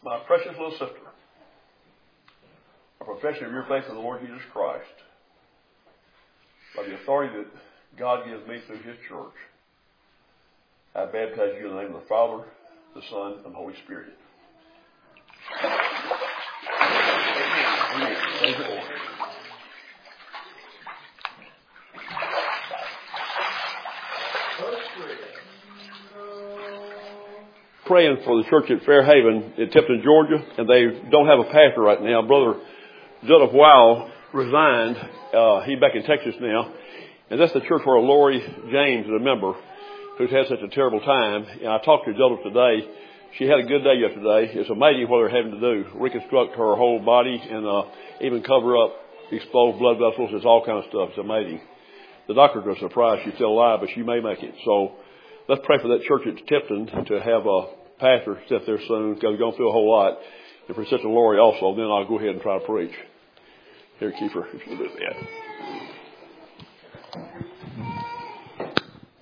My precious little sister, a profession of your faith in the Lord Jesus Christ, by the authority that God gives me through His church, I baptize you in the name of the Father, the Son, and the Holy Spirit. Amen. Praise the Lord. Praying for the church at Fairhaven in Tipton, Georgia, and they don't have a pastor right now. Brother Joseph Wow resigned. He's back in Texas now, and that's the church where Lori James is a member, who's had such a terrible time. And I talked to Joseph today. She had a good day yesterday. It's amazing what they're having to do: reconstruct her whole body and even cover up exposed blood vessels. It's all kind of stuff. It's amazing. The doctors are surprised she's still alive, but she may make it. So let's pray for that church at Tipton to have a pastor sit there soon, because we're going through a whole lot. And for Sister Lori also, then I'll go ahead and try to preach. Here, Kiefer, if you do that.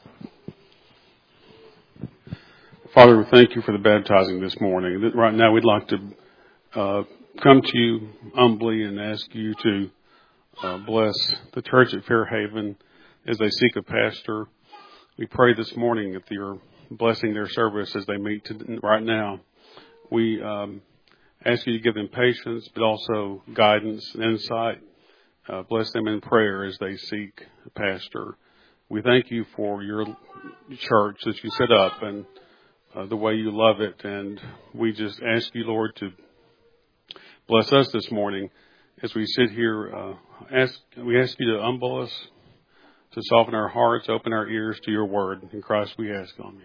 Father, we thank you for the baptizing this morning. Right now, we'd like to come to you humbly and ask you to bless the church at Fairhaven as they seek a pastor. We pray this morning that you're blessing their service as they meet right now. We ask you to give them patience, but also guidance and insight. Bless them in prayer as they seek a pastor. We thank you for your church that you set up and the way you love it. And we just ask you, Lord, to bless us this morning as we sit here. We ask you to humble us, to soften our hearts, open our ears to your word. In Christ we ask, amen.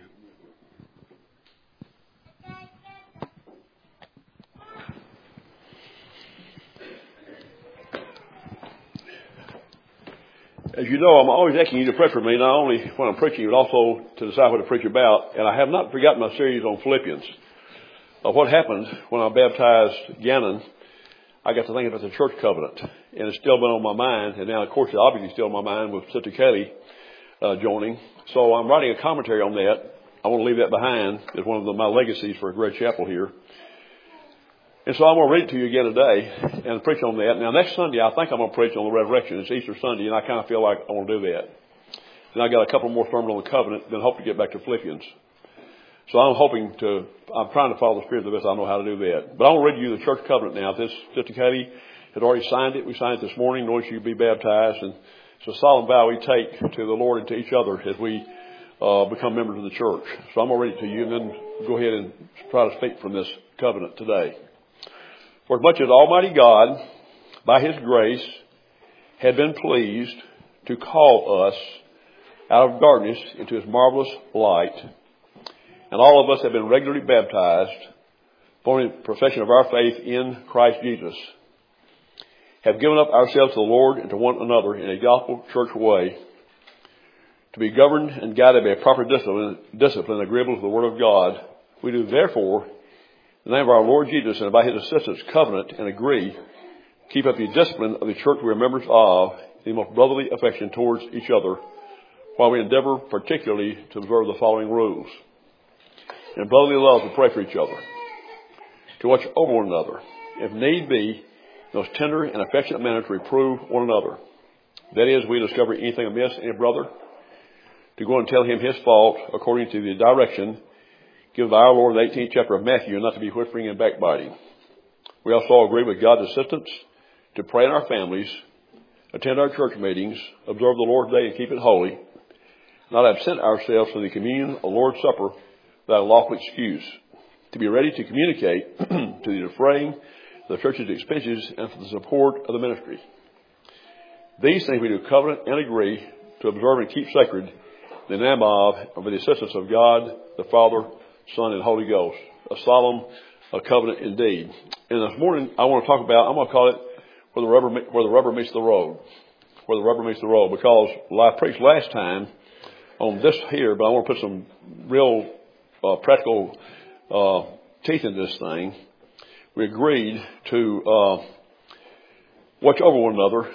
As you know, I'm always asking you to pray for me, not only when I'm preaching, but also to decide what to preach about. And I have not forgotten my series on Philippians. What happened when I baptized Gannon, I got to thinking about the church covenant. And it's still been on my mind. And now, of course, it's obviously still on my mind with Sister Kelly joining. So I'm writing a commentary on that. I want to leave that behind as one of my legacies for Great Chapel here. And so I'm going to read it to you again today and preach on that. Now, next Sunday, I think I'm going to preach on the resurrection. It's Easter Sunday, and I kind of feel like I want to do that. And I got a couple more sermons on the covenant, then hope to get back to Philippians. So I'm trying to follow the Spirit the best I know how to do that. But I want to read you the church covenant now. This Sister Katie had already signed it. We signed it this morning, knowing she would be baptized. And it's a solemn vow we take to the Lord and to each other as we become members of the church. So I'm going to read it to you, and then go ahead and try to speak from this covenant today. For as much as Almighty God, by His grace, had been pleased to call us out of darkness into His marvelous light, and all of us have been regularly baptized, forming the profession of our faith in Christ Jesus, have given up ourselves to the Lord and to one another in a gospel church way, to be governed and guided by a proper discipline agreeable to the Word of God, we do therefore, in the name of our Lord Jesus and by His assistance, covenant and agree, keep up the discipline of the church we are members of, in the most brotherly affection towards each other, while we endeavor particularly to observe the following rules. In brotherly love, to pray for each other, to watch over one another, if need be, in those tender and affectionate manner to reprove one another. That is, we discover anything amiss in a brother, to go and tell him his fault according to the direction given by our Lord in the 18th chapter of Matthew, and not to be whispering and backbiting. We also agree with God's assistance to pray in our families, attend our church meetings, observe the Lord's Day and keep it holy, not absent ourselves from the communion of the Lord's Supper without a lawful excuse, to be ready to communicate to the defraying of the church's expenses and for the support of the ministry. These things we do covenant and agree to observe and keep sacred in the name of and with the assistance of God, the Father, Son, and Holy Ghost. A solemn covenant indeed. And this morning I want to talk about, I'm going to call it where the rubber meets the road. Where the rubber meets the road. Because I preached last time on this here, but I want to put some real practical teeth in this thing. We agreed to watch over one another,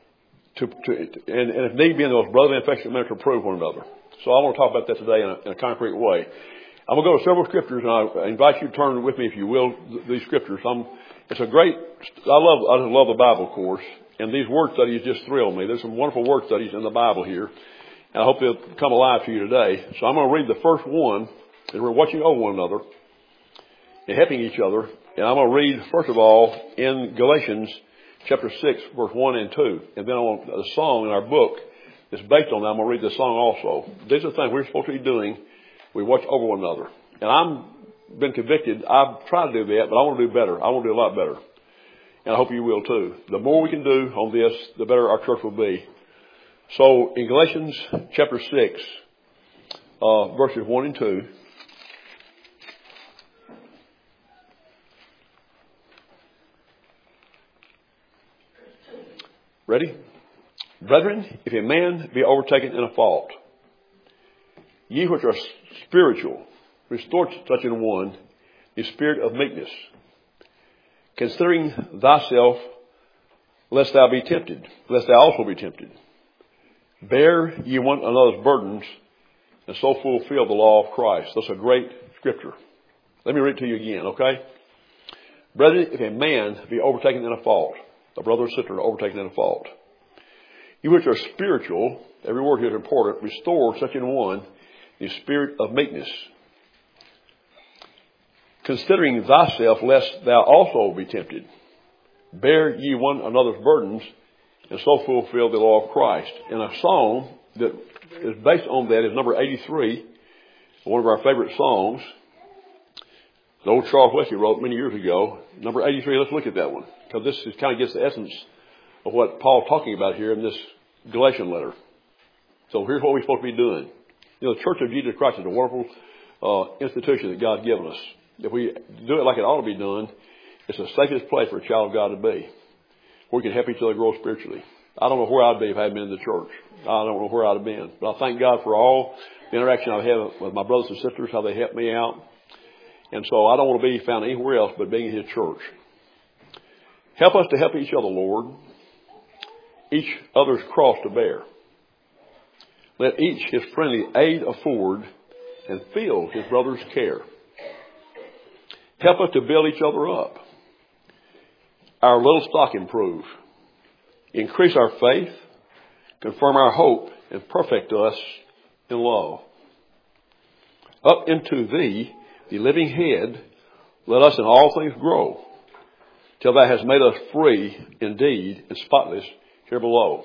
and if need be, in the most brotherly and affectionate manner, to approve one another. So I want to talk about that today in a concrete way. I'm going to go to several scriptures, and I invite you to turn with me, if you will, these scriptures. It's a great, I just love the Bible, of course, and these word studies just thrill me. There's some wonderful word studies in the Bible here, and I hope they'll come alive to you today. So I'm going to read the first one, and we're watching over one another and helping each other. And I'm going to read, first of all, in Galatians chapter 6, verse 1 and 2. And then I want a song in our book that's based on that. I'm going to read the song also. These are the things we're supposed to be doing. We watch over one another. And I've been convicted. I've tried to do that, but I want to do better. I want to do a lot better. And I hope you will too. The more we can do on this, the better our church will be. So in Galatians chapter 6, verses 1 and 2. Ready? Brethren, if a man be overtaken in a fault, ye which are spiritual, restore such an one the spirit of meekness, considering thyself, lest thou be tempted, lest thou also be tempted. Bear ye one another's burdens, and so fulfill the law of Christ. That's a great scripture. Let me read it to you again, okay? Brethren, if a man be overtaken in a fault, a brother or sister overtaken in a fault, you which are spiritual, every word here is important, restore such an one the spirit of meekness, considering thyself, lest thou also be tempted. Bear ye one another's burdens, and so fulfill the law of Christ. And a song that is based on that is number 83, one of our favorite songs. The old Charles Wesley wrote many years ago. Number 83, let's look at that one, because this kind of gets the essence of what Paul's talking about here in this Galatian letter. So here's what we're supposed to be doing. You know, the Church of Jesus Christ is a wonderful institution that God's given us. If we do it like it ought to be done, it's the safest place for a child of God to be, where we can help each other grow spiritually. I don't know where I'd be if I hadn't been in the church. I don't know where I'd have been. But I thank God for all the interaction I've had with my brothers and sisters, how they help me out. And so I don't want to be found anywhere else but being in His church. Help us to help each other, Lord, each other's cross to bear. Let each his friendly aid afford, and feel his brother's care. Help us to build each other up, our little stock improve, increase our faith, confirm our hope, and perfect us in love. Up into Thee, the living head, let us in all things grow, till Thou hast made us free indeed and spotless here below.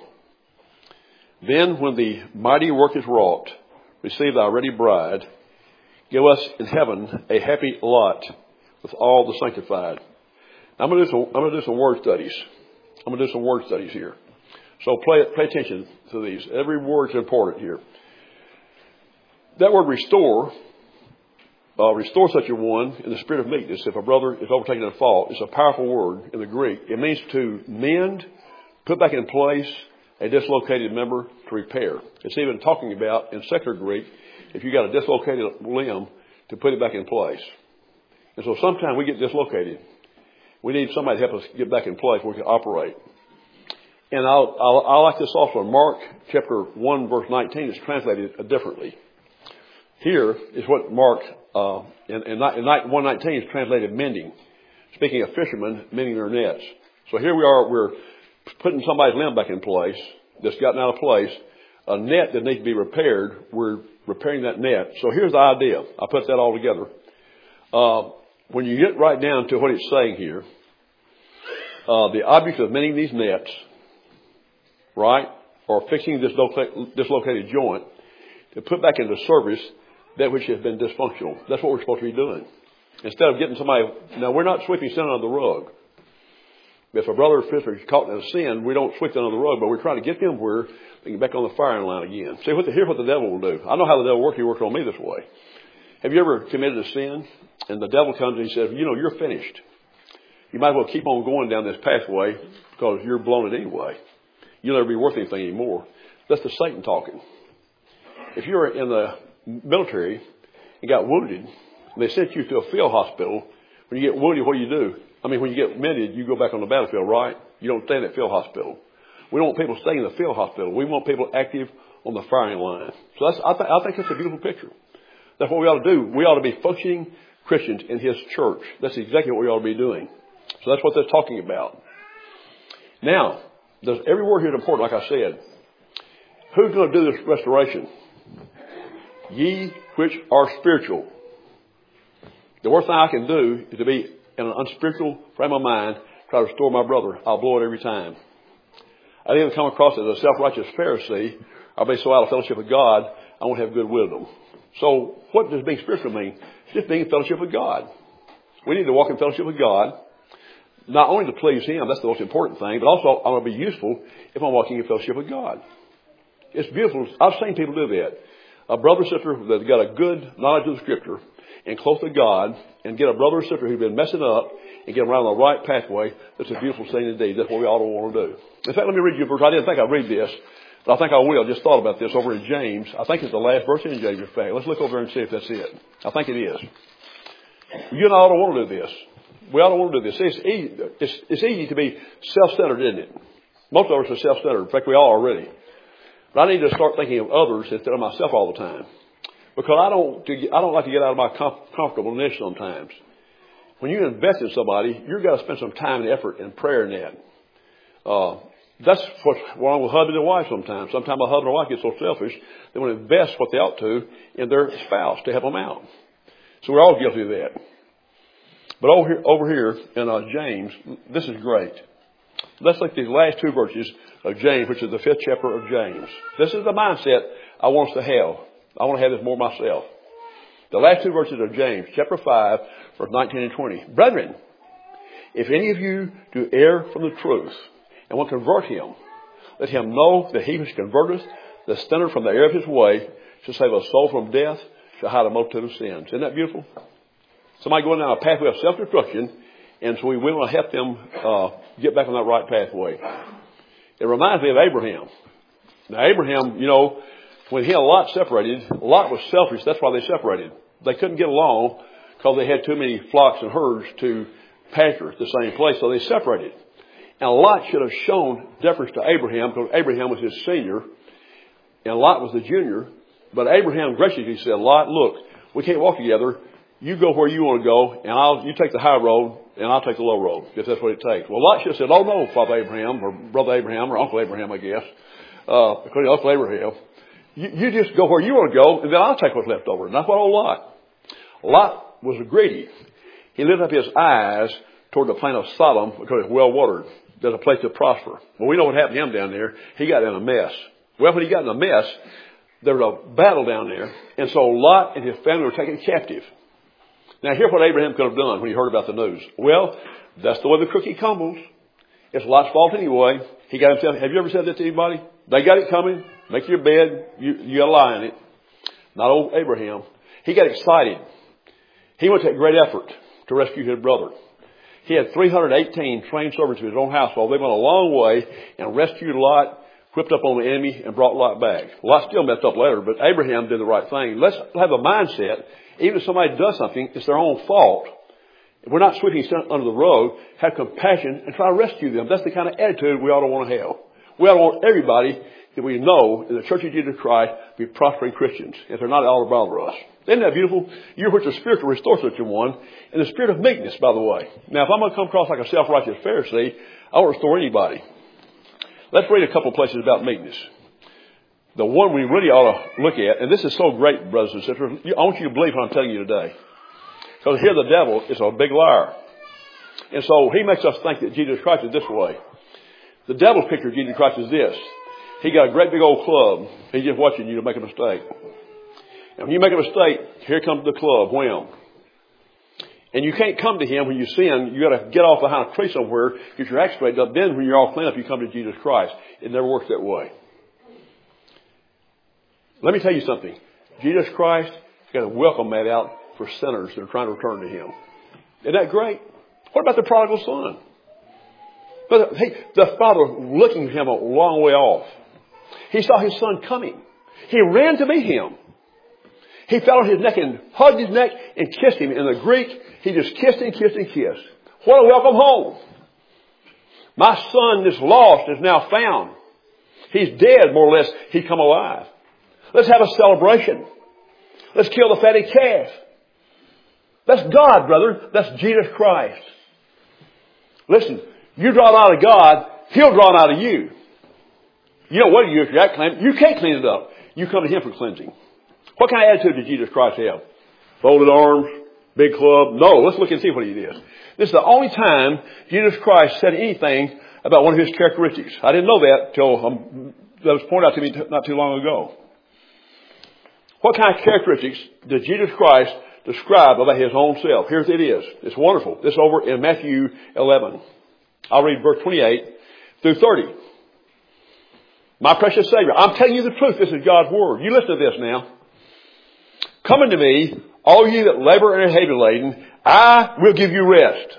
Then when the mighty work is wrought, receive Thy ready bride, give us in heaven a happy lot with all the sanctified. Now, I'm going to do some word studies. I'm going to do some word studies here. So pay attention to these. Every word is important here. That word restore, restore such a one in the spirit of meekness. If a brother is overtaken in a fault, it's a powerful word in the Greek. It means to mend, put back in place a dislocated member, to repair. It's even talking about, in secular Greek, if you got a dislocated limb, to put it back in place. And so sometimes we get dislocated. We need somebody to help us get back in place where we can operate. And I like this also. Mark chapter 1 verse 19 is translated differently. Here is what Mark, in 1:19 is translated mending. Speaking of fishermen mending their nets. So here we are, we're putting somebody's limb back in place that's gotten out of place. A net that needs to be repaired, we're repairing that net. So here's the idea. I put that all together. When you get right down to what it's saying here, the object of mending these nets, right, or fixing this dislocated joint, to put back into service that which has been dysfunctional. That's what we're supposed to be doing. Instead of getting somebody, now we're not sweeping sin under the rug. If a brother or sister is caught in a sin, we don't sweep them under the rug, but we're trying to get them where they get back on the firing line again. See, here's what the devil will do. I know how the devil works. He works on me this way. Have you ever committed a sin and the devil comes and he says, you know, you're finished. You might as well keep on going down this pathway because you're blown it anyway. You'll never be worth anything anymore. That's the Satan talking. If you're in the military and got wounded and they sent you to a field hospital, when you get wounded, what do? When you get mended, you go back on the battlefield, right? You don't stay in that field hospital. We don't want people staying in the field hospital. We want people active on the firing line. So I think that's a beautiful picture. That's what we ought to do. We ought to be functioning Christians in His church. That's exactly what we ought to be doing. So that's what they're talking about. Now, every word here is important, like I said. Who's going to do this restoration? Ye which are spiritual. The worst thing I can do is to be in an unspiritual frame of mind, try to restore my brother. I'll blow it every time. I didn't come across as a self-righteous Pharisee. I'll be so out of fellowship with God, I won't have good wisdom. So what does being spiritual mean? It's just being in fellowship with God. We need to walk in fellowship with God, not only to please Him, that's the most important thing, but also I'm going to be useful if I'm walking in fellowship with God. It's beautiful. I've seen people do that. A brother or sister that's got a good knowledge of the Scripture and close to God, and get a brother or sister who's been messing up and get them around the right pathway. That's a beautiful thing indeed. That's what we ought to want to do. In fact, let me read you a verse. I didn't think I'd read this, but I think I will. I just thought about this over in James. I think it's the last verse in James, in fact. Let's look over and see if that's it. I think it is. You and I ought to want to do this. We ought to want to do this. It's easy to be self-centered, isn't it? Most of us are self-centered. In fact, we are already. But I need to start thinking of others instead of myself all the time. Because I don't like to get out of my comfortableness sometimes. When you invest in somebody, you've got to spend some time and effort and prayer in that. That's what's wrong with husband and wife sometimes. Sometimes a husband or wife gets so selfish, they want to invest what they ought to in their spouse to help them out. So we're all guilty of that. But over here in James, this is great. Let's look at these last two verses of James, which is the 5th chapter of James. This is the mindset I want us to have. I want to have this more myself. The last two verses of James, chapter 5, verse 19 and 20. Brethren, if any of you do err from the truth and will convert him, let him know that he which converteth the sinner from the error of his way shall save a soul from death, shall hide a multitude of sins. Isn't that beautiful? Somebody going down a pathway of self-destruction, and so we want to help them get back on that right pathway. It reminds me of Abraham. Now, Abraham, when he and Lot separated, Lot was selfish. That's why they separated. They couldn't get along because they had too many flocks and herds to pasture at the same place, so they separated. And Lot should have shown deference to Abraham because Abraham was his senior and Lot was the junior. But Abraham graciously said, Lot, look, we can't walk together. You go where you want to go, and you take the high road, and I'll take the low road, if that's what it takes. Well, Lot should have said, oh, no, Father Abraham, or Brother Abraham, or Uncle Abraham, I guess, because Uncle Abraham. You just go where you want to go, and then I'll take what's left over. And that's what old Lot. Lot was greedy. He lifted up his eyes toward the plain of Sodom because it's well watered. There's a place to prosper. Well, we know what happened to him down there. He got in a mess. Well, when he got in a mess, there was a battle down there. And so Lot and his family were taken captive. Now, here's what Abraham could have done when he heard about the news. Well, that's the way the cookie crumbles. It's Lot's fault anyway. He got himself. Have you ever said that to anybody? They got it coming. Make your bed. You got to lie in it. Not old Abraham. He got excited. He went to great effort to rescue his brother. He had 318 trained servants of his own household. They went a long way and rescued Lot, whipped up on the enemy, and brought Lot back. Lot still messed up later, but Abraham did the right thing. Let's have a mindset. Even if somebody does something, it's their own fault. If we're not sweeping under the rug, have compassion and try to rescue them. That's the kind of attitude we ought to want to have. We ought to want everybody that we know in the Church of Jesus Christ be prospering Christians. If they're not, all bother us. Isn't that beautiful? You're which the Spirit will restore such a one. And the spirit of meekness, by the way. Now, if I'm going to come across like a self-righteous Pharisee, I won't restore anybody. Let's read a couple of places about meekness. The one we really ought to look at, and this is so great, brothers and sisters, I want you to believe what I'm telling you today. Because here the devil is a big liar. And so he makes us think that Jesus Christ is this way. The devil's picture of Jesus Christ is this. He got a great big old club. He's just watching you to make a mistake. And when you make a mistake, here comes the club, wham. And you can't come to him when you sin. You got to get off behind a tree somewhere, get your act straightened up. Then when you're all clean up, you come to Jesus Christ. It never works that way. Let me tell you something. Jesus Christ has got a welcome mat out for sinners that are trying to return to him. Isn't that great? What about the prodigal son? But the father looking at him a long way off. He saw his son coming. He ran to meet him. He fell on his neck and hugged his neck and kissed him. In the Greek, he just kissed and kissed and kissed. What a welcome home. My son that's lost is now found. He's dead, more or less. He's come alive. Let's have a celebration. Let's kill the fatted calf. That's God, brother. That's Jesus Christ. Listen, you draw it out of God, He'll draw it out of you. You know what you do if you're that clean? You can't clean it up. You come to Him for cleansing. What kind of attitude did Jesus Christ have? Folded arms? Big club? No, let's look and see what He did. This is the only time Jesus Christ said anything about one of His characteristics. I didn't know that till that was pointed out to me not too long ago. What kind of characteristics did Jesus Christ describe about His own self? Here it is. It's wonderful. This is over in Matthew 11. I'll read verse 28 through 30. My precious Savior, I'm telling you the truth. This is God's Word. You listen to this now. Come unto me, all ye that labor and are heavy laden, I will give you rest.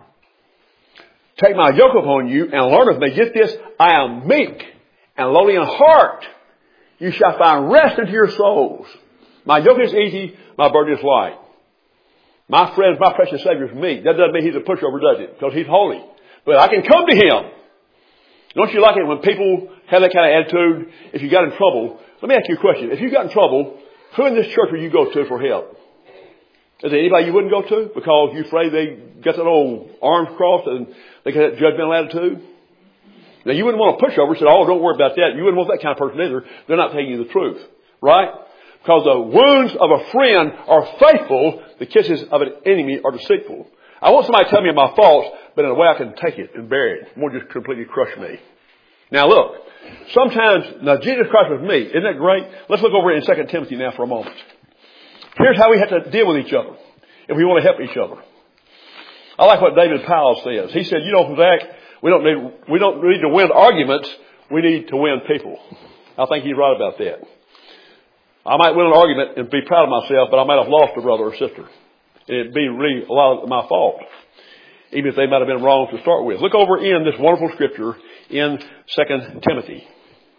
Take my yoke upon you and learn of me. Get this, I am meek and lowly in heart. You shall find rest unto your souls. My yoke is easy, my burden is light. My friend, my precious Savior is meek. That doesn't mean He's a pushover, does it? Because He's holy. But I can come to Him. Don't you like it when people have that kind of attitude? If you got in trouble, let me ask you a question. If you got in trouble, who in this church would you go to for help? Is there anybody you wouldn't go to because you're afraid they got that old arms crossed and they got that judgmental attitude? Now, you wouldn't want a pushover and say, oh, don't worry about that. You wouldn't want that kind of person either. They're not telling you the truth. Right? Because the wounds of a friend are faithful. The kisses of an enemy are deceitful. I want somebody to tell me my faults, but in a way I can take it and bear it. It won't just completely crush me. Now look, now Jesus Christ was me. Isn't that great? Let's look over in 2 Timothy now for a moment. Here's how we have to deal with each other if we want to help each other. I like what David Powell says. He said, Zach, we don't need to win arguments. We need to win people. I think he's right about that. I might win an argument and be proud of myself, but I might have lost a brother or sister. And it'd be really a lot of my fault, even if they might have been wrong to start with. Look over in this wonderful scripture in 2 Timothy.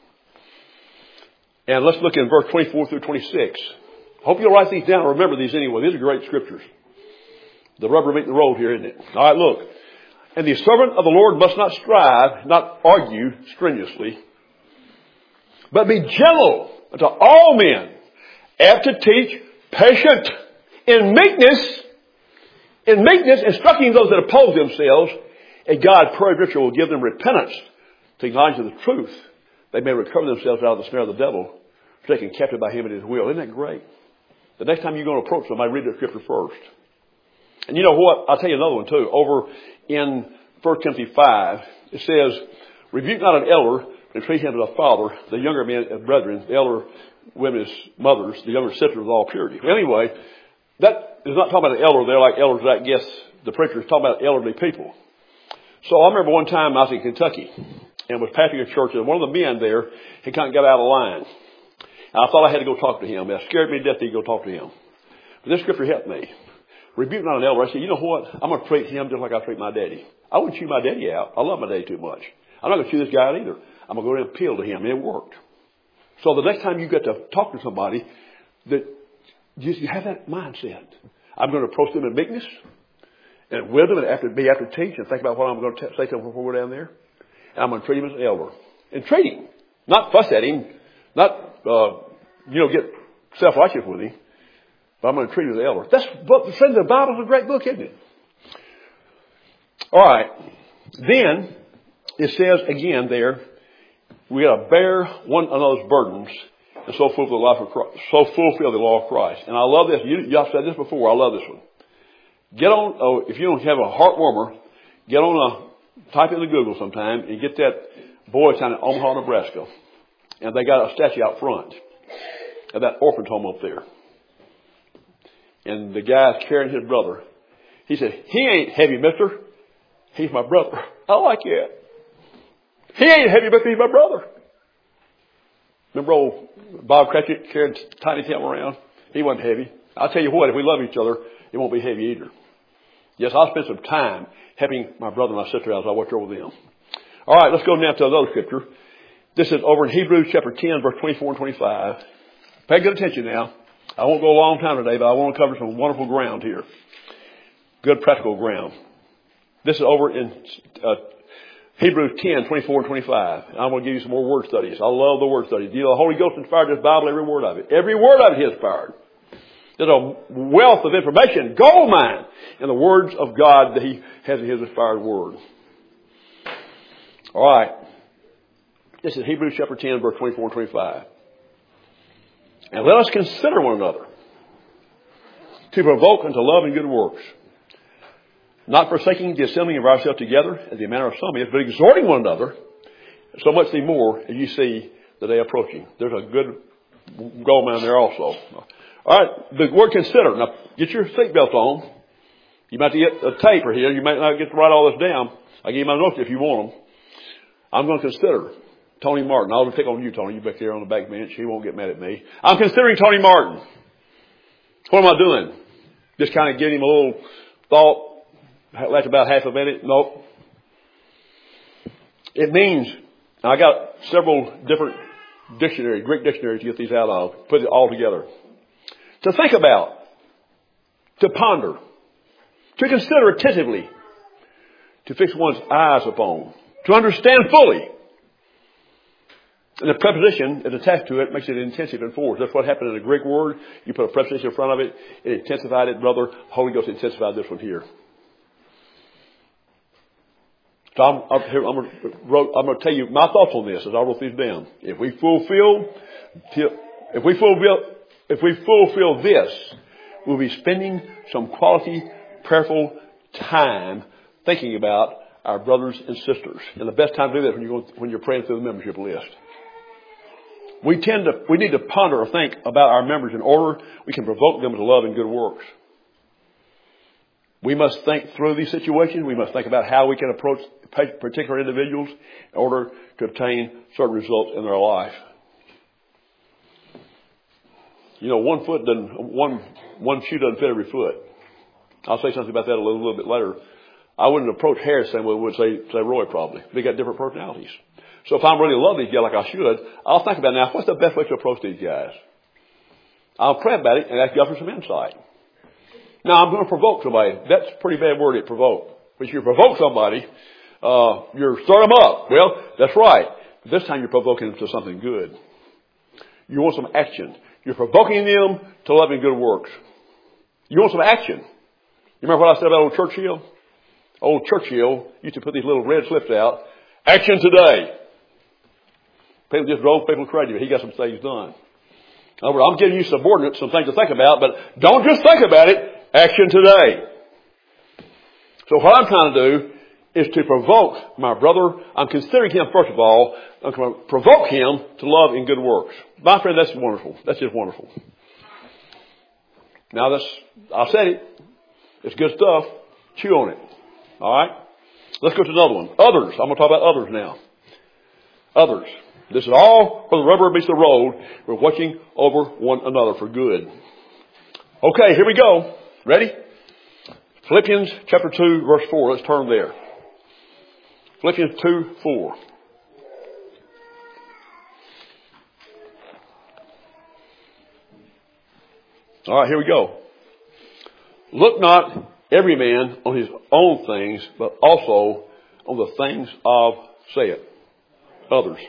And let's look in verse 24 through 26. Hope you'll write these down and remember these anyway. These are great scriptures. The rubber meets the road here, isn't it? All right, look. And the servant of the Lord must not strive, not argue strenuously, but be gentle unto all men, apt to teach, patient, in meekness, instructing those that oppose themselves, and God, peradventure, will give them repentance to acknowledge the truth. They may recover themselves out of the snare of the devil, taken captive by Him at His will. Isn't that great? The next time you're going to approach somebody, read the scripture first. And you know what? I'll tell you another one too. Over in 1 Timothy 5, it says, rebuke not an elder, but treat him as a father, the younger men as brethren, the elder women as mothers, the younger sisters with all purity. Well, anyway, that is not talking about an elder there like elders, I guess the preacher is talking about elderly people. So I remember one time I was in Kentucky and was pastoring a church, and one of the men there, he kind of got out of line. And I thought I had to go talk to him. It scared me to death to go talk to him. But this scripture helped me. Rebuke not an elder. I said, you know what? I'm going to treat him just like I treat my daddy. I wouldn't chew my daddy out. I love my daddy too much. I'm not going to chew this guy out either. I'm going to go in and appeal to him. And it worked. So the next time you get to talk to somebody, that you have that mindset. I'm going to approach them in meekness and wisdom and be after teach and think about what I'm going to say to them before we're down there. And I'm going to treat him as an elder. And treat him. Not fuss at him. Not, get self-righteous with him. But I'm going to treat him as an elder. That's what the Bible's a great book, isn't it? All right. Then it says again there, we got to bear one another's burdens and so fulfill the law of Christ. And I love this. Y'all said this before. I love this one. If you don't have a heart warmer, type into Google sometime and get that boy town in Omaha, Nebraska. And they got a statue out front of that orphanage home up there. And the guy's carrying his brother. He said, he ain't heavy, mister. He's my brother. I like it. He ain't heavy, mister. He's my brother. Remember old Bob Cratchit carrying Tiny Tim around? He wasn't heavy. I'll tell you what, if we love each other, it won't be heavy either. Yes, I'll spend some time helping my brother and my sister out as I watch over them. All right, let's go now to another scripture. This is over in Hebrews chapter 10, verse 24 and 25. Pay good attention now. I won't go a long time today, but I want to cover some wonderful ground here. Good practical ground. This is over in Hebrews 10, 24 and 25. And I'm going to give you some more word studies. I love the word studies. You know, the Holy Ghost inspired this Bible, every word of it. Every word of it is inspired. There's a wealth of information, gold mine, in the words of God that He has in His inspired Word. All right. This is Hebrews chapter 10, verse 24 and 25. And let us consider one another to provoke unto love and good works, not forsaking the assembling of ourselves together, as the manner of some is, but exhorting one another, so much the more as you see the day approaching. There's a good gold mine there also. All right, the word consider. Now, get your seatbelt on. You might have to get a tape or here. You might not get to write all this down. I'll give you my notes if you want them. I'm going to consider Tony Martin. I'll pick on you, Tony. You back there on the back bench. He won't get mad at me. I'm considering Tony Martin. What am I doing? Just kind of giving him a little thought. That's about half a minute. Nope. It means, I got several different dictionaries, Greek dictionaries to get these out of. Put it all together. To think about. To ponder. To consider attentively. To fix one's eyes upon. To understand fully. And the preposition is attached to it, makes it intensive and force. That's what happened in the Greek word. You put a preposition in front of it, it intensified it, brother. Holy Ghost intensified this one here. So I'm going to tell you my thoughts on this as I wrote these down. If we fulfill this, we'll be spending some quality, prayerful time thinking about our brothers and sisters. And the best time to do that when you're praying through the membership list. We need to ponder or think about our members in order we can provoke them to love and good works. We must think through these situations. We must think about how we can approach particular individuals in order to obtain certain results in their life. You know, one shoe doesn't fit every foot. I'll say something about that a little bit later. I wouldn't approach Harris the same way we would say Roy probably. They got different personalities. So if I'm really love these guys like I should, I'll think about now, what's the best way to approach these guys? I'll pray about it and ask God for some insight. Now, I'm going to provoke somebody. That's a pretty bad word, provoke. But if you provoke somebody, you're stirring them up. Well, that's right. But this time you're provoking them to something good. You want some action. You're provoking them to love and good works. You want some action. You remember what I said about old Churchill? Old Churchill used to put these little red slips out. Action today. People just drove people crazy, but he got some things done. I'm giving you subordinates some things to think about, but don't just think about it. Action today. So what I'm trying to do is to provoke my brother. I'm considering him, first of all, I'm going to provoke him to love and good works. My friend, that's wonderful. That's just wonderful. Now I said it. It's good stuff. Chew on it. All right? Let's go to another one. Others. I'm going to talk about others now. Others. This is all where the rubber meets the road. We're watching over one another for good. Okay, here we go. Ready? Philippians chapter 2, verse 4. Let's turn there. Philippians 2, 4. All right, here we go. Look not every man on his own things, but also on the things of, say it, others.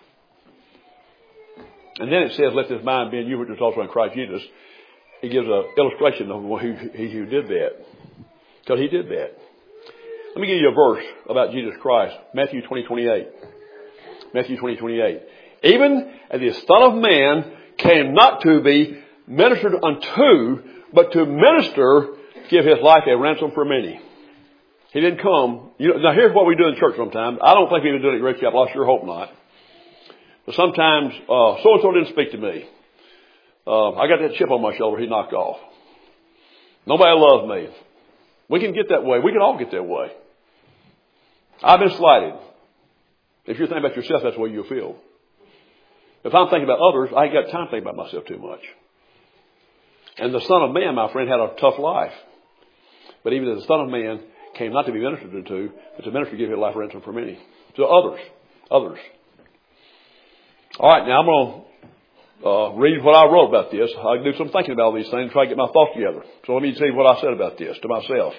And then it says, let this mind be in you, which is also in Christ Jesus. It gives an illustration of he who did that. Because he did that. Let me give you a verse about Jesus Christ. Matthew 20:28. Matthew 20:28. Even as the Son of Man came not to be ministered unto, but to minister, give his life a ransom for many. He didn't come. Now here's what we do in church sometimes. I don't think we've been doing it at Grace Chapel. I sure hope not. But sometimes, so-and-so didn't speak to me. I got that chip on my shoulder he knocked off. Nobody loves me. We can get that way. We can all get that way. I've been slighted. If you're thinking about yourself, that's the way you'll feel. If I'm thinking about others, I ain't got time to think about myself too much. And the Son of Man, my friend, had a tough life. But even as the Son of Man came not to be ministered to, but to minister to give his life ransom for many. So others. Others. All right, now I'm going to read what I wrote about this. I can do some thinking about all these things and try to get my thoughts together. So let me tell you what I said about this to myself.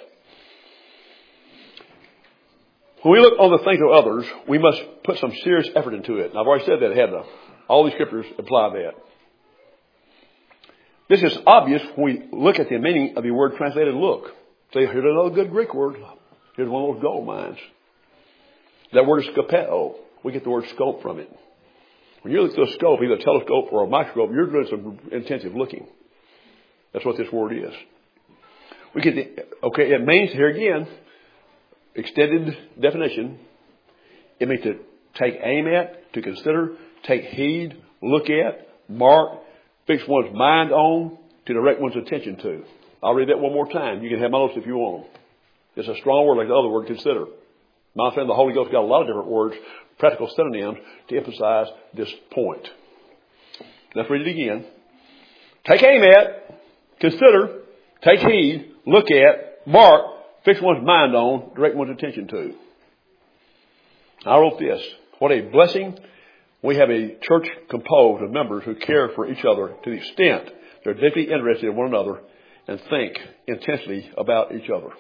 When we look on the things of others, we must put some serious effort into it. And I've already said that, haven't I? All these scriptures imply that. This is obvious when we look at the meaning of the word translated look. See, here's another good Greek word. Here's one of those gold mines. That word is skopeo. We get the word scope from it. When you look through a scope, either a telescope or a microscope, you're doing some intensive looking. That's what this word is. We get it means, here again, extended definition. It means to take aim at, to consider, take heed, look at, mark, fix one's mind on, to direct one's attention to. I'll read that one more time. You can have my notes if you want them. It's a strong word like the other word, consider. My friend, the Holy Ghost got a lot of different words, practical synonyms, to emphasize this point. Let's read it again. Take aim at, consider, take heed, look at, mark, fix one's mind on, direct one's attention to. I wrote this. What a blessing. We have a church composed of members who care for each other to the extent they're deeply interested in one another and think intensely about each other.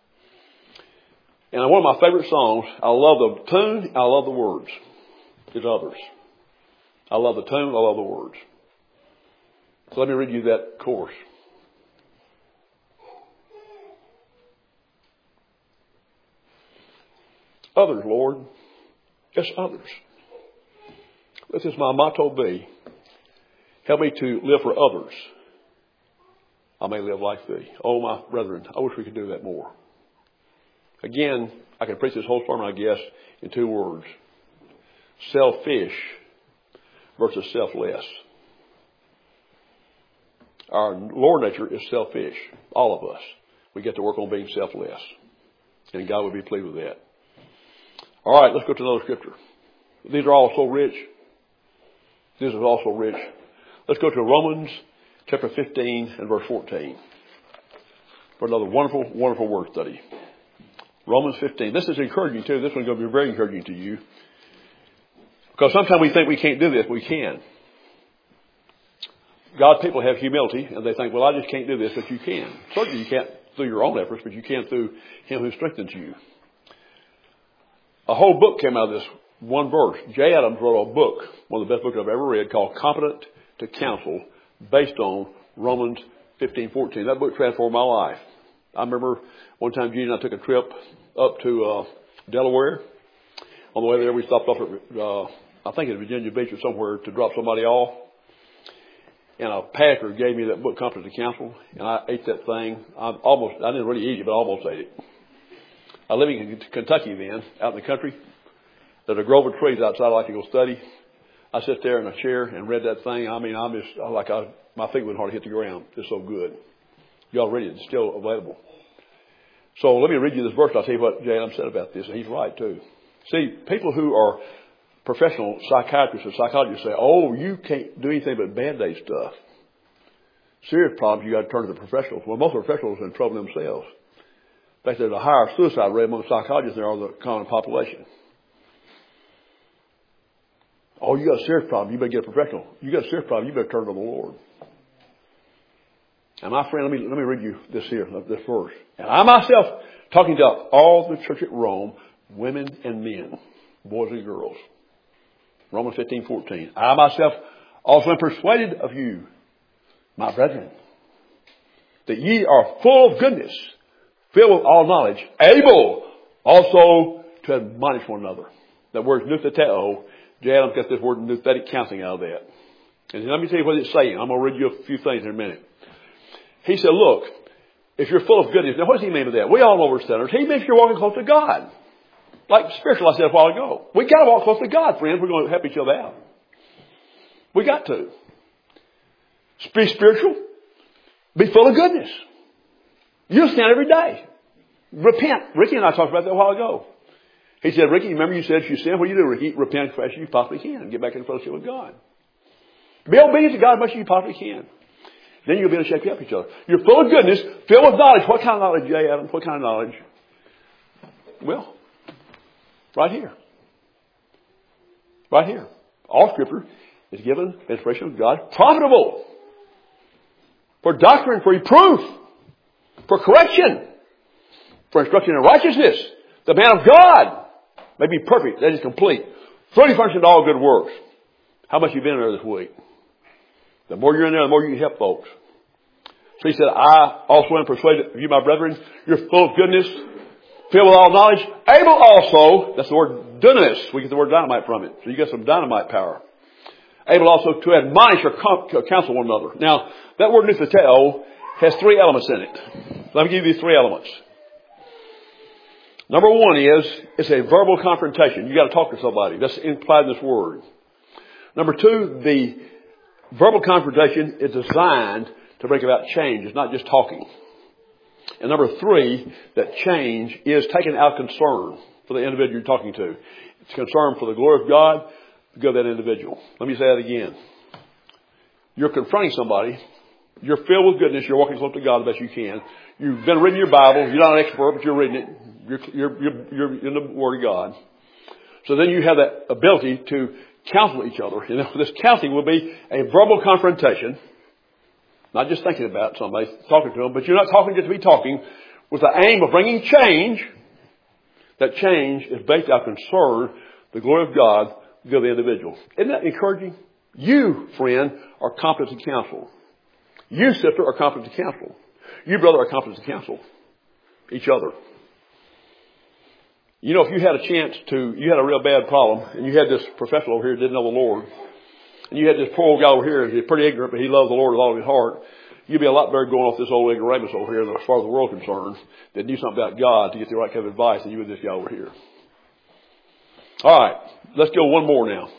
And one of my favorite songs, I love the tune, I love the words, is Others. I love the tune, I love the words. So let me read you that chorus. Others, Lord. Yes, others. This is my motto be. Help me to live for others. I may live like thee. Oh, my brethren, I wish we could do that more. Again, I can preach this whole sermon, I guess, in two words. Selfish versus selfless. Our lower nature is selfish. All of us. We get to work on being selfless. And God would be pleased with that. All right, let's go to another scripture. These are all so rich. This is also rich. Let's go to Romans chapter 15 and verse 14 for another wonderful, wonderful word study. Romans 15. This is encouraging too. This one's going to be very encouraging to you. Because sometimes we think we can't do this. We can. God's people have humility and they think, well, I just can't do this, but you can. Certainly you can't through your own efforts, but you can through Him who strengthens you. A whole book came out of this one verse. Jay Adams wrote a book, one of the best books I've ever read, called Competent to Counsel, based on Romans 15:14. That book transformed my life. I remember one time Gene and I took a trip up to Delaware. On the way there, we stopped off at, I think at Virginia Beach or somewhere to drop somebody off. And a pastor gave me that book, Competent to Counsel, and I ate that thing. I didn't really eat it, but I almost ate it. I live in Kentucky then, out in the country. There's a grove of trees outside I like to go study. I sit there in a chair and read that thing. I mean, my feet wouldn't hardly hit the ground. It's so good. Y'all read it. It's still available. So let me read you this verse. I'll tell you what Jay Adams said about this, and he's right too. See, people who are professional psychiatrists or psychologists say, oh, you can't do anything but Band-Aid stuff. Serious problems, you got to turn to the professionals. Well, most of the professionals are in trouble themselves. In fact, there's a higher suicide rate among psychologists than there are the common population. Oh, you got a serious problem, you better get a professional. You got a serious problem, you better turn to the Lord. And my friend, let me read you this verse. And I myself, talking to all the church at Rome, women and men, boys and girls. Romans 15:14. I myself also am persuaded of you, my brethren, that ye are full of goodness, filled with all knowledge, able also to admonish one another. That word is nutheteo. Jay Adams got this word nouthetic counseling out of that. And let me tell you what it's saying. I'm going to read you a few things in a minute. He said, look, if you're full of goodness, now what does he mean by that? We all know we're sinners. He means you're walking close to God. Like spiritual, I said a while ago. We got to walk close to God, friends. We're going to help each other out. We got to. Be spiritual. Be full of goodness. You'll sin every day. Repent. Ricky and I talked about that a while ago. He said, Ricky, remember you said if you sin, what do you do, Ricky? Repent as fast as you possibly can and get back in fellowship with God. Be obedient to God as much as you possibly can. Then you'll be able to shake up each other. You're full of goodness, filled with knowledge. What kind of knowledge, Jay Adams? What kind of knowledge? Well, right here. Right here. All Scripture is given inspiration of God, profitable for doctrine, for reproof, for correction, for instruction in righteousness. The man of God may be perfect, that is complete, fully functioning to all good works. How much you been in there this week? The more you're in there, the more you can help folks. So he said, I also am persuaded of you, my brethren, you're full of goodness, filled with all knowledge, able also, that's the word dunamis, we get the word dynamite from it. So you get some dynamite power. Able also to admonish or counsel one another. Now, that word nutheteo has three elements in it. Let me give you these three elements. Number one is, it's a verbal confrontation. You got to talk to somebody. That's implied in this word. Number two, the verbal confrontation is designed to bring about change. It's not just talking. And number three, that change is taking out concern for the individual you're talking to. It's concern for the glory of God, the good of that individual. Let me say that again. You're confronting somebody. You're filled with goodness. You're walking close to God the best you can. You've been reading your Bible. You're not an expert, but you're reading it. You're in the Word of God. So then you have that ability to counsel each other. You know, this counseling will be a verbal confrontation. Not just thinking about somebody, talking to them, but you're not talking just to be talking with the aim of bringing change. That change is based on concern, the glory of God, the good of the individual. Isn't that encouraging? You, friend, are competent to counsel. You, sister, are competent to counsel. You, brother, are competent to counsel each other. You know, if you had a chance to, you had a real bad problem, and you had this professional over here who didn't know the Lord, and you had this poor old guy over here, he's pretty ignorant, but he loves the Lord with all of his heart, you'd be a lot better going off this old ignoramus over here as far as the world is concerned that knew something about God to get the right kind of advice than you would this guy over here. All right, let's go one more now.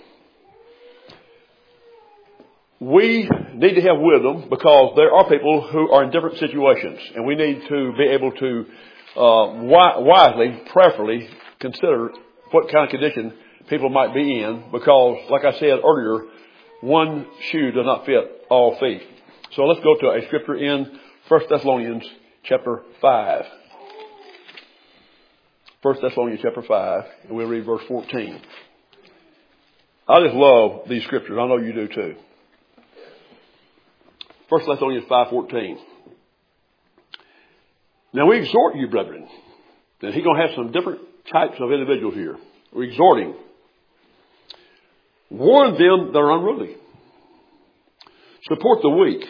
We need to have wisdom because there are people who are in different situations, and we need to be able to wisely, prayerfully consider what kind of condition people might be in because, like I said earlier, one shoe does not fit all feet. So let's go to a scripture in 1 Thessalonians chapter 5. 1 Thessalonians chapter 5, and we'll read verse 14. I just love these scriptures. I know you do too. 1 Thessalonians 5:14. Now we exhort you, brethren. Now he's going to have some different types of individuals here. We're exhorting. Warn them that are unruly. Support the weak.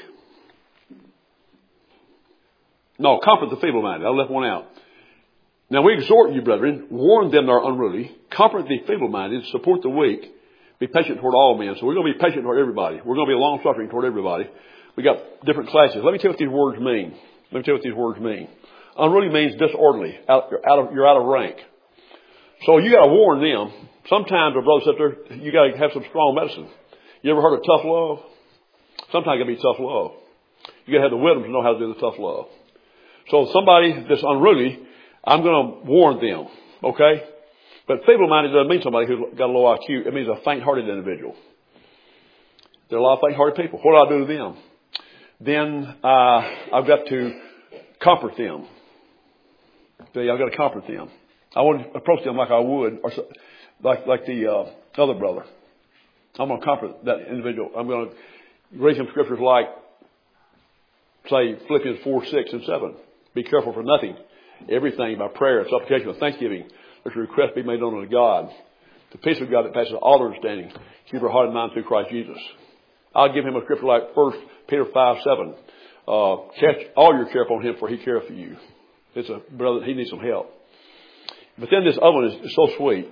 No, comfort the feeble-minded. I left one out. Now we exhort you, brethren, warn them that are unruly, comfort the feeble-minded, support the weak, be patient toward all men. So we're going to be patient toward everybody. We're going to be long-suffering toward everybody. We got different classes. Let me tell you what these words mean. Unruly means disorderly. You're out of rank. So you got to warn them. Sometimes, our brother sister, you got to have some strong medicine. You ever heard of tough love? Sometimes it can be tough love. You got to have the wisdom to know how to do the tough love. So somebody that's unruly, I'm going to warn them. Okay? But feeble-minded doesn't mean somebody who's got a low IQ. It means a faint-hearted individual. There are a lot of faint-hearted people. What do I do to them? Then I've got to comfort them. See, I've got to comfort them. I want to approach them like I would, or like the other brother. I'm going to comfort that individual. I'm going to read some scriptures like, say, Philippians 4:6-7. Be careful for nothing. Everything by prayer and supplication with thanksgiving. Let your request be made known unto God. The peace of God that passes all understanding. Keep your heart and mind through Christ Jesus. I'll give him a scripture like 1 Peter 5:7. Cast all your care upon him, for he careth for you. It's a brother, he needs some help. But then this other one is so sweet.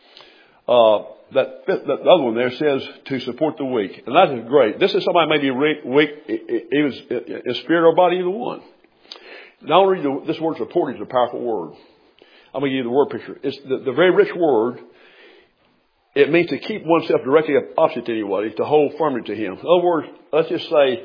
That other one there says to support the weak. And that is great. This is somebody maybe weak, even in spirit or body, either one. Now I'll read this word support is a powerful word. I'm going to give you the word picture. It's the very rich word. It means to keep oneself directly opposite to anybody, to hold firmly to him. In other words, let's just say,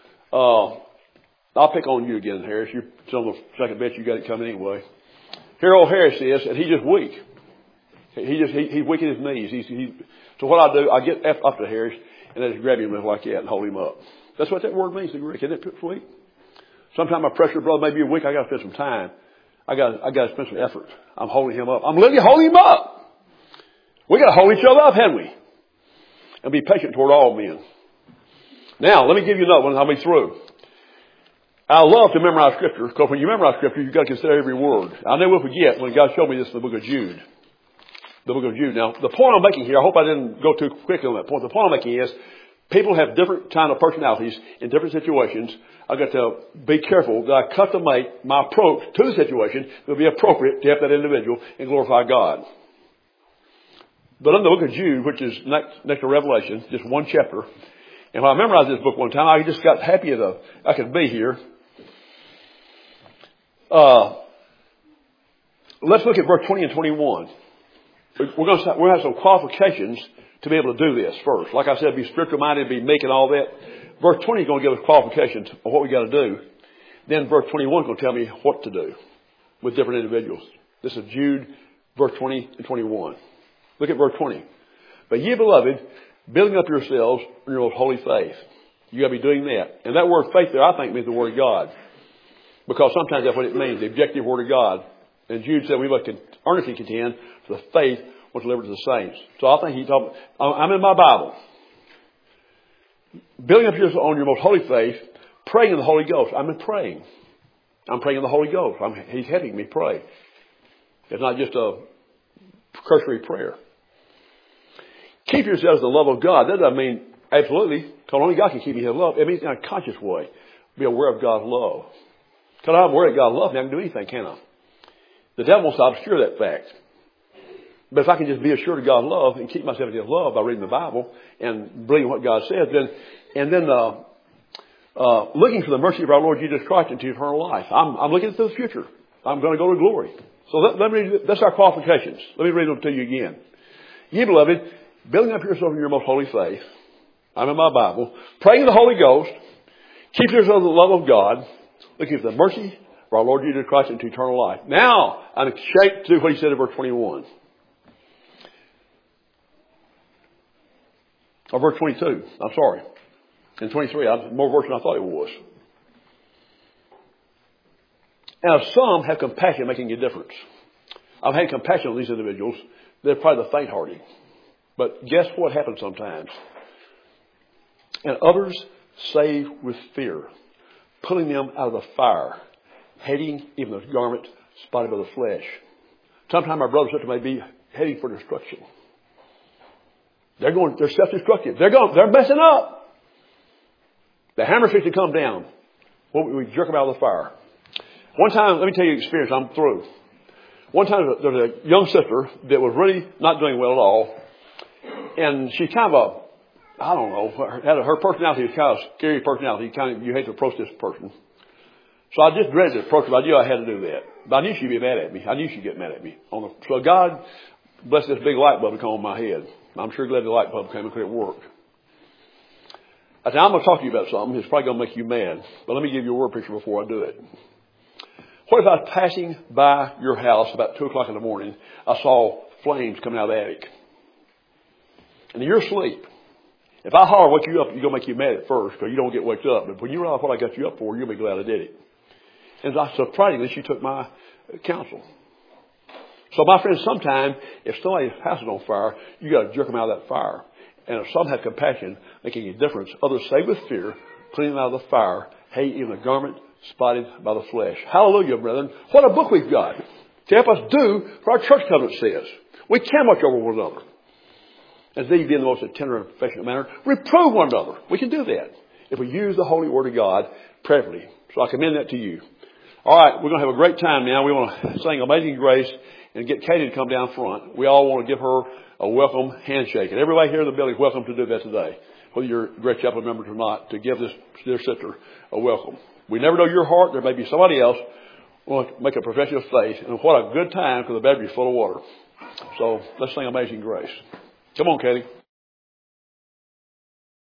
I'll pick on you again, Harris. You're on the second bench. You got it coming anyway. Here old Harris is, and he's just weak. He's weak in his knees. So what I do, I get up to Harris, and I just grab him like that and hold him up. That's what that word means in Greek. Isn't it sweet? Sometimes my pressure brother may be weak. I got to spend some time. I got to spend some effort. I'm holding him up. I'm literally holding him up. We got to hold each other up, haven't we? And be patient toward all men. Now, let me give you another one and I'll be through. I love to memorize scripture because when you memorize scripture, you've got to consider every word. I never will forget when God showed me this in the book of Jude. The book of Jude. Now, the point I'm making here, I hope I didn't go too quickly on that point. The point I'm making is People have different kind of personalities in different situations. I've got to be careful that I custom-make my approach to the situation that will be appropriate to help that individual and glorify God. But in the book of Jude, which is next to Revelation, just one chapter, and when I memorized this book one time, I just got happy that I could be here. Let's look at verse 20 and 21. We're going to have some qualifications to be able to do this first. Like I said, be spiritual minded, be meek and all that. Verse 20 is going to give us qualifications of what we got to do. Then verse 21 is going to tell me what to do with different individuals. This is Jude, verse 20 and 21. Look at verse 20. But ye beloved, building up yourselves in your most holy faith. You got to be doing that. And that word faith there, I think, means the Word of God. Because sometimes that's what it means, the objective Word of God. And Jude said we must earnestly contend for the faith was delivered to the saints. So I think he's talking, I'm in my Bible. Building up yourself on your most holy faith, praying in the Holy Ghost. I'm praying. I'm praying in the Holy Ghost. He's helping me pray. It's not just a cursory prayer. Keep yourselves in the love of God. That doesn't mean absolutely, because only God can keep you in love. It means in a conscious way. Be aware of God's love. Because I'm aware of God's love, I can do anything, can I? The devil wants to obscure that fact. But if I can just be assured of God's love and keep myself in His love by reading the Bible and believing what God says, then looking for the mercy of our Lord Jesus Christ into eternal life. I'm looking to the future. I'm going to go to glory. So that's our qualifications. Let me read them to you again. Ye beloved, building up yourself in your most holy faith. I'm in my Bible. Praying in the Holy Ghost. Keep yourself in the love of God. Looking for the mercy of our Lord Jesus Christ into eternal life. Now, I'm shaped to do what He said in verse 21. Or verse 22. I'm sorry. In 23, more verse than I thought it was. And if some have compassion making a difference. I've had compassion on these individuals. They're probably the faint-hearted. But guess what happens sometimes? And others save with fear, pulling them out of the fire, hating even the garment spotted by the flesh. Sometimes our brothers and sisters may be heading for destruction. They're self-destructive. They're messing up. The hammer's fixing to come down. We jerk them out of the fire. One time, let me tell you an experience. I'm through. One time, there was a young sister that was really not doing well at all. And she's kind of her personality was kind of a scary personality. You hate to approach this person. So I just dreaded to approach her. I knew I had to do that. But I knew she'd be mad at me. I knew she'd get mad at me. So God blessed this big light bulb to come on my head. I'm sure glad the light bulb came because it worked. I said, I'm going to talk to you about something. It's probably going to make you mad. But let me give you a word picture before I do it. What if I was passing by your house about 2 o'clock in the morning, I saw flames coming out of the attic. And you're asleep. If I holler wake you up, it's going to make you mad at first because you don't get waked up. But when you realize what I got you up for, you'll be glad I did it. And surprisingly, she took my counsel. So my friends, sometimes if somebody's house is on fire, you got to jerk them out of that fire. And if some have compassion, making a difference, others save with fear, putting them out of the fire, hate even the garment spotted by the flesh. Hallelujah, brethren. What a book we've got to help us do what our church covenant says. We can watch over one another. As these be in the most tender and affectionate manner, reprove one another. We can do that if we use the holy word of God prayerfully. So I commend that to you. All right, we're going to have a great time now. We want to sing Amazing Grace and get Katie to come down front. We all want to give her a welcome handshake. And everybody here in the building is welcome to do that today, whether you're Grace Chapel members or not, to give this dear sister a welcome. We never know your heart. There may be somebody else who wants to make a profession of faith. And what a good time because the battery's full of water. So let's sing Amazing Grace. Come on, Katie.